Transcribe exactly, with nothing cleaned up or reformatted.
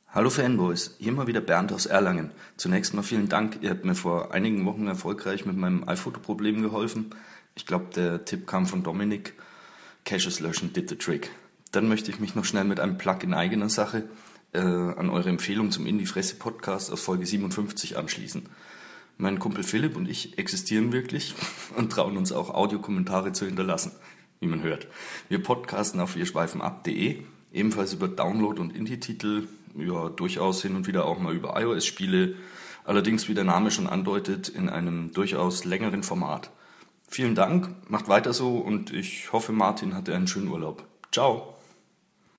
Hallo Fanboys, hier mal wieder Bernd aus Erlangen. Zunächst mal vielen Dank, ihr habt mir vor einigen Wochen erfolgreich mit meinem iPhoto-Problem geholfen. Ich glaube, der Tipp kam von Dominik. Caches löschen did the trick. Dann möchte ich mich noch schnell mit einem Plug in eigener Sache äh, an eure Empfehlung zum In die Fresse Podcast aus Folge siebenundfünfzig anschließen. Mein Kumpel Philipp und ich existieren wirklich und trauen uns auch Audiokommentare zu hinterlassen, wie man hört. Wir podcasten auf wirschweifenab punkt de, ebenfalls über Download- und Indie-Titel, ja, durchaus hin und wieder auch mal über iOS-Spiele, allerdings, wie der Name schon andeutet, in einem durchaus längeren Format. Vielen Dank, macht weiter so und ich hoffe, Martin hatte einen schönen Urlaub. Ciao!